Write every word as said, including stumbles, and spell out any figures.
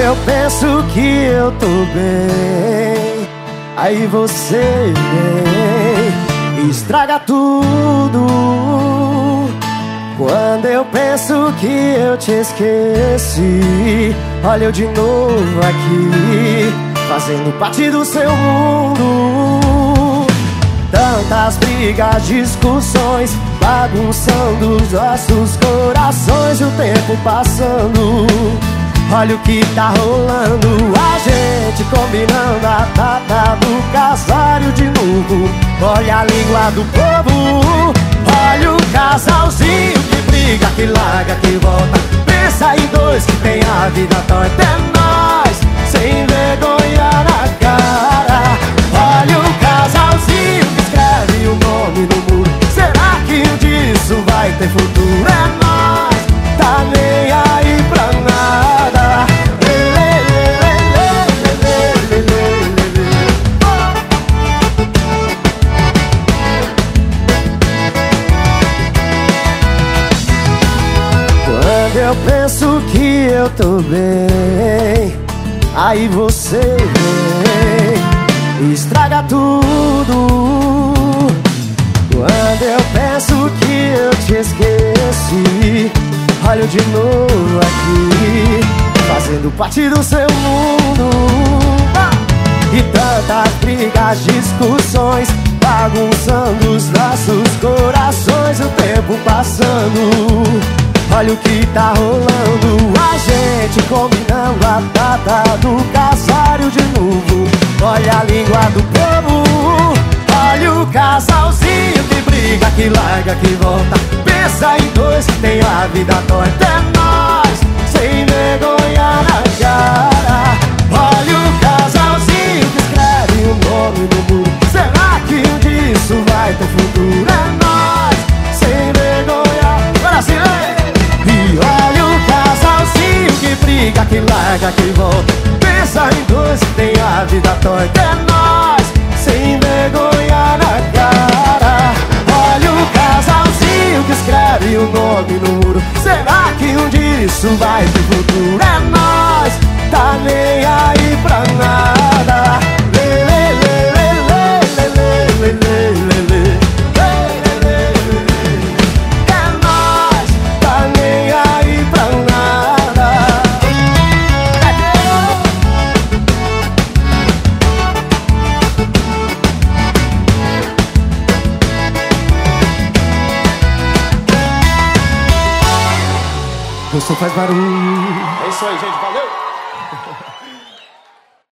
eu penso que eu tô bem, aí você vem e estraga tudo. Quando eu penso que eu te esqueci, olha eu de novo aqui, fazendo parte do seu mundo. Tantas brigas, discussões, bagunçando os nossos corações, o tempo passando. Olha o que tá rolando, a gente combinando a data do casário de novo. Olha a língua do povo, olha o casalzinho que briga, que larga, que volta. Pensa em dois que tem a vida torta, é nós, sem vergonha na cara. Olha o casalzinho que escreve o nome no muro. Será que um dia isso vai ter futuro? É nós, tá nem aí pra nada. Quando eu penso que eu tô bem, aí você vem e estraga tudo. Quando eu penso que eu te esqueci, olha eu de novo aqui, fazendo parte do seu mundo. E tantas brigas, discussões, bagunçando os nossos corações, o tempo passando. Olha o que tá rolando, a gente combinando a data do casário de novo. Olha a língua do povo, olha o casalzinho que briga, que larga, que volta. Pensa em dois que tem a vida torta, é nós, sem vergonha na cara. Olha o casalzinho que escreve o nome no muro. Será que um dia isso vai ter futuro? É nós, sem vergonha. Agora sim, ei! E olha o casalzinho que briga, que larga, que volta. Pensa em dois que tem a vida torta, é nós, sem vergonha na cara. Olha o casalzinho que escreve o nome no muro. Será que um dia isso vai ter futuro? É nós, tá nem aí pra nada. Lê, lê, lê, lê, lê, lê, lê, lê, lê, lê. O som faz barulho. É isso aí, gente. Valeu!